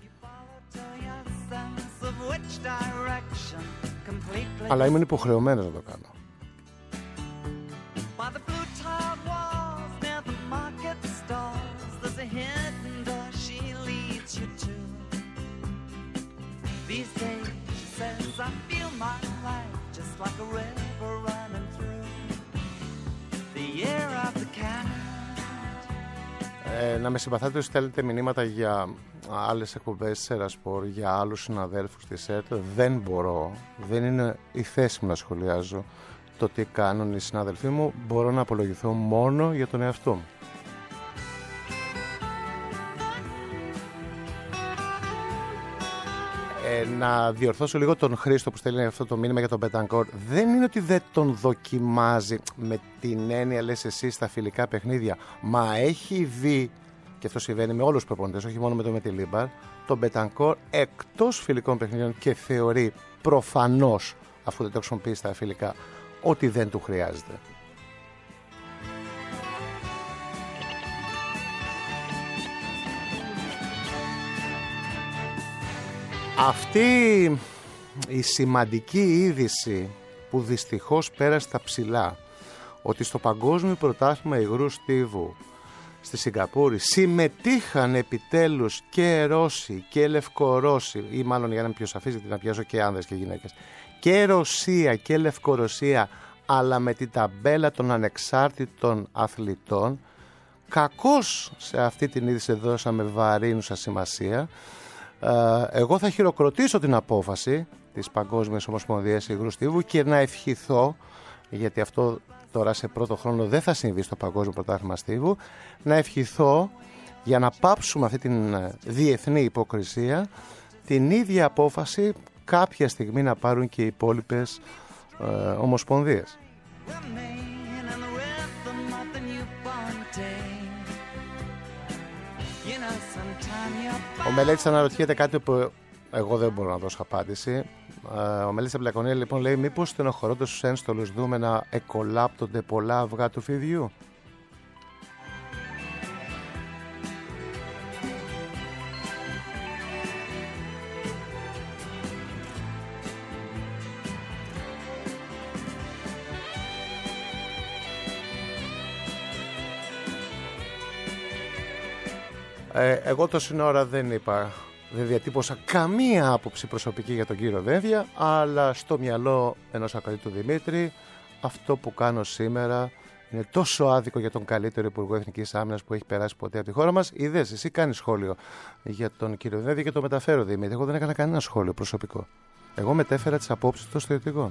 C: Αλλά ήμουν υποχρεωμένος να το κάνω. These days, she says, I feel my life just like a river running through the year of the cat. Ε, να με συμπαθάτε όσοι στέλνετε μηνύματα για άλλες εκπομπές της Ερασπορ, για άλλους συναδέλφους της ΕΡΤ. Δεν μπορώ, δεν είναι η θέση μου να σχολιάζω το τι κάνουν οι συνάδελφοί μου. Μπορώ να απολογηθώ μόνο για τον εαυτό μου. Ε, να διορθώσω λίγο τον Χρήστο που στέλνει αυτό το μήνυμα για τον Μπετανκόρ. Δεν είναι ότι δεν τον δοκιμάζει με την έννοια, λες εσύ, στα φιλικά παιχνίδια. Μα έχει δει, και αυτό συμβαίνει με όλους τους προπονητές, όχι μόνο με τον Μετιλίμπαρ, τον Μπετανκόρ εκτός φιλικών παιχνιδιών και θεωρεί προφανώς, αφού δεν το χρησιμοποιεί στα φιλικά, ότι δεν του χρειάζεται. Αυτή η σημαντική είδηση που δυστυχώς πέρασε στα ψηλά, ότι στο Παγκόσμιο Πρωτάθλημα Υγρού Στίβου στη Σιγκαπούρη συμμετείχαν επιτέλους και Ρώσοι και Λευκορώσοι, ή μάλλον για να είμαι πιο σαφής, γιατί να πιάσω και άνδρες και γυναίκες, και Ρωσία και Λευκορωσία, αλλά με την ταμπέλα των ανεξάρτητων αθλητών. Κακώς σε αυτή την είδηση δώσαμε βαρύνουσα σημασία. Εγώ θα χειροκροτήσω την απόφαση της Παγκόσμιας Ομοσπονδίας Υγρού Στίβου και να ευχηθώ, γιατί αυτό τώρα σε πρώτο χρόνο δεν θα συμβεί στο Παγκόσμιο Πρωτάθλημα Στίβου, να ευχηθώ για να πάψουμε αυτή την διεθνή υποκρισία, την ίδια απόφαση κάποια στιγμή να πάρουν και οι υπόλοιπες ε, ομοσπονδίες. Ο Μελέτης αναρωτιέται κάτι που εγώ δεν μπορώ να δώσω απάντηση. Ο Μελέτης Εμπλακονία λοιπόν λέει, μήπως στενοχωρώντας στους ένστολους δούμε να εκολάπτονται πολλά αυγά του φιδιού. Ε, εγώ τόση ώρα δεν είπα, δεν διατύπωσα καμία άποψη προσωπική για τον κύριο Δένδια, αλλά στο μυαλό ενός ακολούθου Δημήτρη αυτό που κάνω σήμερα είναι τόσο άδικο για τον καλύτερο Υπουργό Εθνικής Άμυνας που έχει περάσει ποτέ από τη χώρα μας. Είδες, εσύ κάνεις σχόλιο για τον κύριο Δένδια και το μεταφέρω, Δημήτρη. Εγώ δεν έκανα κανένα σχόλιο προσωπικό. Εγώ μετέφερα τις απόψεις των στρατιωτικών.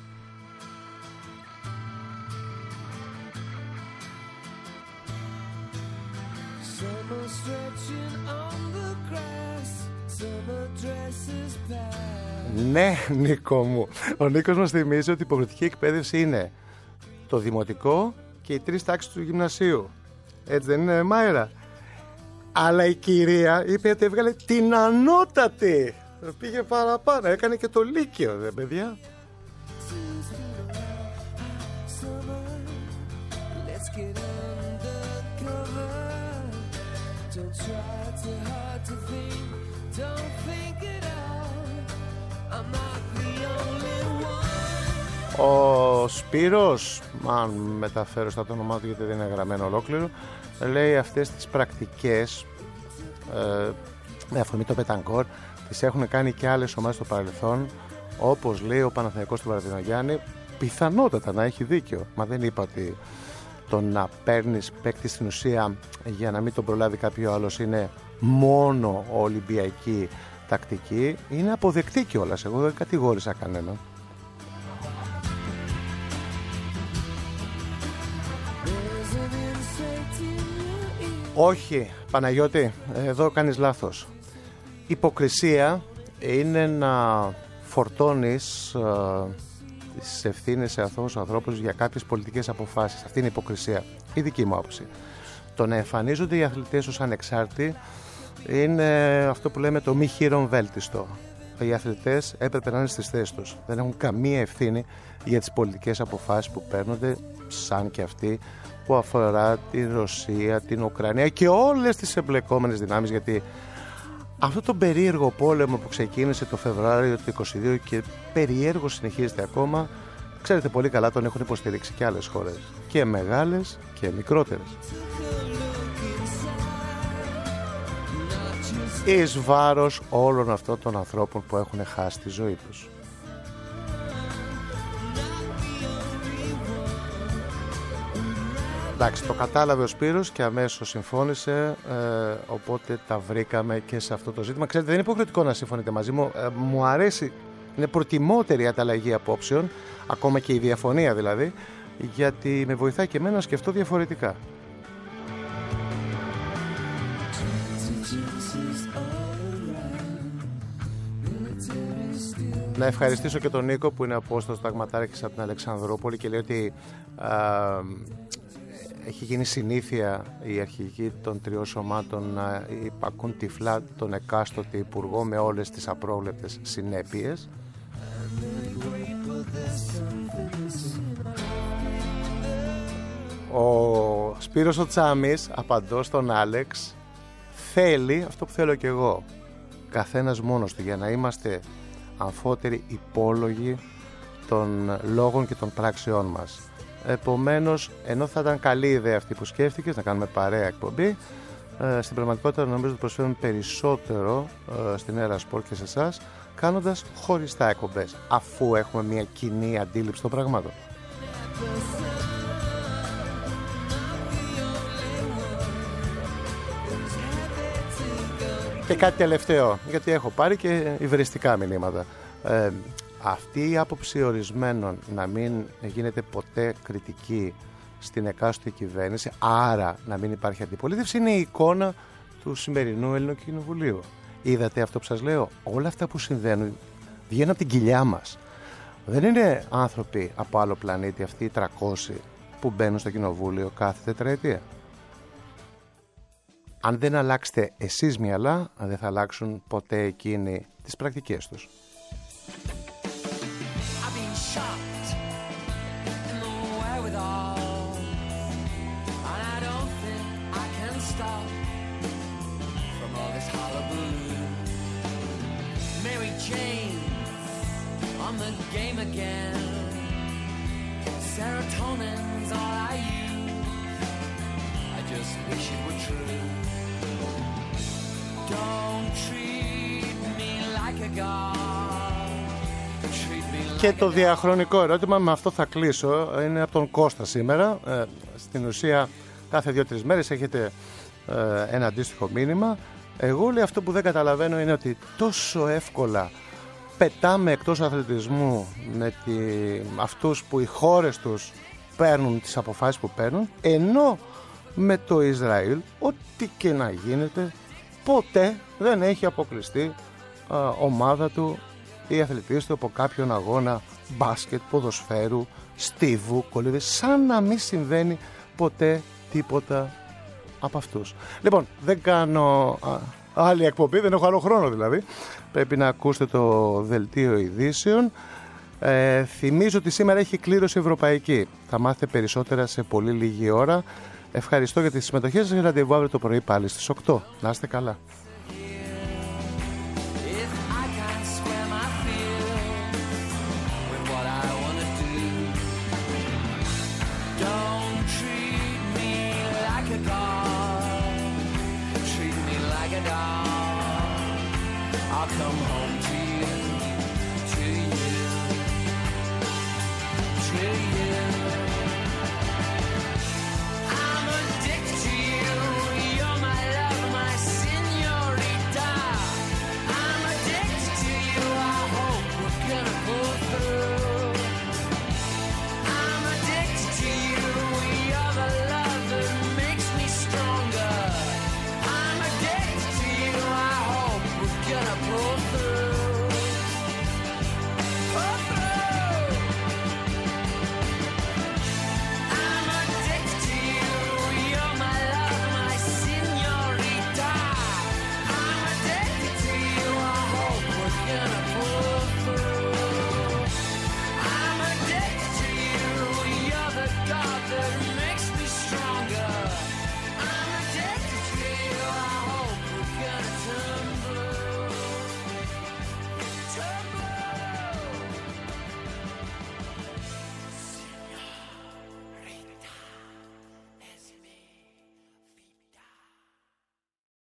C: Ναι, Νίκο μου. Ο Νίκος μας θυμίζει ότι η υποχρεωτική εκπαίδευση είναι το δημοτικό και οι τρεις τάξεις του γυμνασίου. Έτσι δεν είναι, Μάιρα? Αλλά η κυρία είπε ότι έβγαλε την ανώτατη. Πήγε παραπάνω, έκανε και το λύκειο, δε παιδιά. Ο Σπύρος, αν μεταφέρω στα το όνομά του γιατί δεν είναι γραμμένο ολόκληρο, λέει αυτές τις πρακτικές ε, με αφορμή το Πετανκόρ τις έχουν κάνει και άλλες ομάδες στο παρελθόν, όπως λέει ο Παναθηναϊκός του Βαρδινογιάννη. Πιθανότατα να έχει δίκιο, μα δεν είπα ότι το να παίρνεις παίκτη στην ουσία για να μην τον προλάβει κάποιο άλλος είναι μόνο ολυμπιακή τακτική. Είναι αποδεκτή κιόλας, εγώ δεν κατηγόρησα κανέναν. Όχι, Παναγιώτη, εδώ κάνεις λάθος. Υποκρισία είναι να φορτώνεις ε, τις ευθύνες σε αθώους ανθρώπους για κάποιες πολιτικές αποφάσεις. Αυτή είναι η υποκρισία, η δική μου άποψη. Το να εμφανίζονται οι αθλητές ως ανεξάρτητοι είναι αυτό που λέμε το μη χείρον βέλτιστο. Οι αθλητές έπρεπε να είναι στις θέσεις τους. Δεν έχουν καμία ευθύνη για τις πολιτικές αποφάσεις που παίρνονται, σαν και αυτή που αφορά τη Ρωσία, την Ουκρανία και όλες τις εμπλεκόμενες δυνάμεις, γιατί αυτό το περίεργο πόλεμο που ξεκίνησε το Φεβρουάριο του είκοσι δύο και περίεργο συνεχίζεται ακόμα, ξέρετε πολύ καλά, τον έχουν υποστηρίξει και άλλες χώρες, και μεγάλες και μικρότερες, εις βάρος όλων αυτών των ανθρώπων που έχουν χάσει τη ζωή τους. Εντάξει, το κατάλαβε ο Σπύρος και αμέσως συμφώνησε, ε, οπότε τα βρήκαμε και σε αυτό το ζήτημα. Ξέρετε, δεν είναι υποχρεωτικό να συμφωνείτε μαζί μου. Ε, μου αρέσει, είναι προτιμότερη η ανταλλαγή απόψεων, ακόμα και η διαφωνία δηλαδή, γιατί με βοηθάει και εμένα να σκεφτώ διαφορετικά. Να ευχαριστήσω και τον Νίκο που είναι απόστολος ταγματάρχης από την Αλεξανδρούπολη και λέει ότι α, έχει γίνει συνήθεια οι αρχηγοί των τριών σωμάτων να υπακούν τυφλά τον εκάστοτε υπουργό με όλες τις απρόβλεπτες συνέπειες. Ο Σπύρος ο Τσάμις, απαντώ στον Άλεξ, θέλει αυτό που θέλω κι εγώ, καθένας μόνος του, για να είμαστε αμφότεροι υπόλογοι των λόγων και των πράξεών μας. Επομένως, ενώ θα ήταν καλή ιδέα αυτή που σκέφτηκες, να κάνουμε παρέα εκπομπή, ε, στην πραγματικότητα νομίζω ότι προσφέρουμε περισσότερο ε, στην Έρα Σπορ και σε εσάς, κάνοντας χωριστά εκπομπές, αφού έχουμε μια κοινή αντίληψη των πραγμάτων. Και κάτι τελευταίο, γιατί έχω πάρει και υβριστικά μηνύματα. Ε, αυτή η άποψη ορισμένων να μην γίνεται ποτέ κριτική στην εκάστοτε κυβέρνηση, άρα να μην υπάρχει αντιπολίτευση, είναι η εικόνα του σημερινού Ελληνικού Κοινοβουλίου. Είδατε αυτό που σας λέω? Όλα αυτά που συμβαίνουν βγαίνουν από την κοιλιά μας. Δεν είναι άνθρωποι από άλλο πλανήτη αυτοί οι τριακόσιοι που μπαίνουν στο Κοινοβούλιο κάθε τετραετία. Αν δεν αλλάξετε εσείς μυαλά, δεν θα αλλάξουν ποτέ εκείνοι τις πρακτικές τους.
G: Serotonin's all I use. I just wish it were true. Don't treat me like a god. Treat me like.
C: Και το διαχρονικό ερώτημα, με αυτό θα κλείσω, είναι από τον Κώστα σήμερα. Ε, στην ουσία κάθε δύο-τρεις μέρες έχετε ε, ένα αντίστοιχο μήνυμα. Εγώ λέει αυτό που δεν καταλαβαίνω είναι ότι τόσο εύκολα πετάμε εκτός αθλητισμού με τη, αυτούς που οι χώρες τους παίρνουν τις αποφάσεις που παίρνουν, ενώ με το Ισραήλ ό,τι και να γίνεται ποτέ δεν έχει αποκλειστεί α, ομάδα του ή αθλητής του από κάποιον αγώνα μπάσκετ, ποδοσφαίρου, στίβου, κολύβη, σαν να μην συμβαίνει ποτέ τίποτα από αυτούς. Λοιπόν, δεν κάνω α, άλλη εκπομπή, δεν έχω άλλο χρόνο δηλαδή. Πρέπει να ακούσετε το δελτίο ειδήσεων. Ε, θυμίζω ότι σήμερα έχει κλήρωση ευρωπαϊκή. Θα μάθετε περισσότερα σε πολύ λίγη ώρα. Ευχαριστώ για τη συμμετοχή σας. Ραντεβού αύριο το πρωί πάλι στις οκτώ. Να είστε καλά.